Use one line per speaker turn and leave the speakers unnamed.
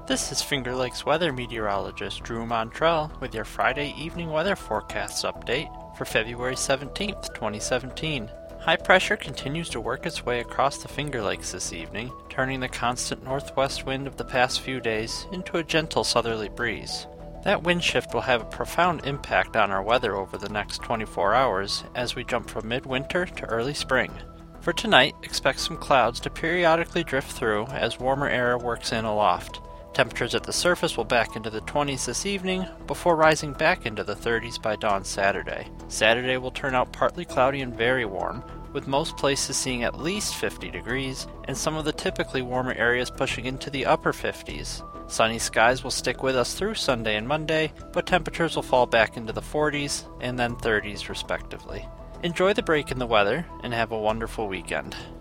This is Finger Lakes weather meteorologist Drew Montrell with your Friday evening weather forecasts update for February 17th, 2017. High pressure continues to work its way across the Finger Lakes this evening, turning the constant northwest wind of the past few days into a gentle southerly breeze. That wind shift will have a profound impact on our weather over the next 24 hours as we jump from midwinter to early spring. For tonight, expect some clouds to periodically drift through as warmer air works in aloft. Temperatures at the surface will back into the 20s this evening, before rising back into the 30s by dawn Saturday. Saturday will turn out partly cloudy and very warm, with most places seeing at least 50 degrees, and some of the typically warmer areas pushing into the upper 50s. Sunny skies will stick with us through Sunday and Monday, but temperatures will fall back into the 40s and then 30s respectively. Enjoy the break in the weather, and have a wonderful weekend.